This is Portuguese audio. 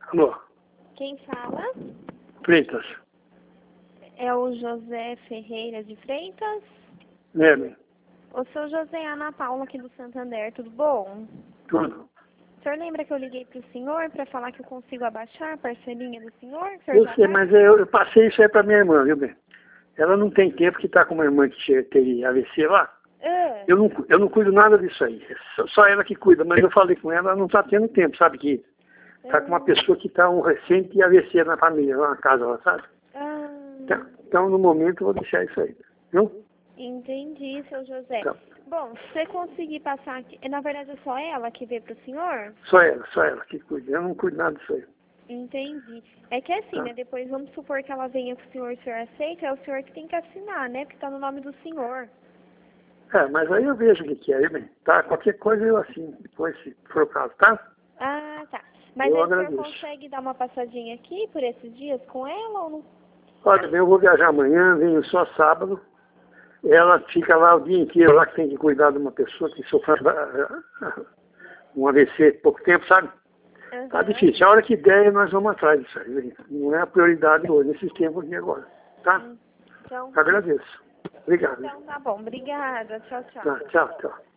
Alô, Quem fala? Freitas, É o José Ferreira de Freitas? Leme, O seu José Ana Paula aqui do Santander, tudo bom? tudo. O senhor lembra que eu liguei para o senhor para falar que eu consigo abaixar a parcelinha do senhor? O senhor Eu já sei, tá? mas eu passei isso aí pra minha irmã, viu, bem? Ela não tem tempo que está com uma irmã que teve AVC lá. Ah, Eu não cuido nada disso aí. É só ela que cuida, mas eu falei com ela, ela não está tendo tempo, sabe? Que está com uma pessoa que está um recente AVC na família, lá na casa, lá, sabe? Então, no momento, eu vou deixar isso aí. Viu? Entendi, seu José. Então, Bom, se você conseguir passar aqui, na verdade é só ela que veio para o senhor? só ela que cuida. Eu não cuido nada disso aí. Entendi. É que assim, Tá? né? Depois vamos supor que ela venha com o senhor aceita, é o senhor que tem que assinar, né? Porque tá no nome do senhor. Mas aí eu vejo o que é, viu, bem? Tá? Qualquer coisa eu assino, depois, se for o caso, tá? Ah, tá. Mas Eu aí o senhor agradeço. consegue dar uma passadinha aqui por esses dias com ela ou não? Olha, bem, eu vou viajar amanhã, venho só sábado. Ela fica lá o dia inteiro, lá que tem que cuidar de uma pessoa que sofreu um AVC há pouco tempo, sabe? Tá Aham. difícil. A hora que der, nós vamos atrás disso aí. Não é a prioridade hoje, nesses tempos aqui agora. Tá? Então, Agradeço. Obrigado. então tá bom. Obrigada. Tchau, tchau. Tá, tchau, tchau.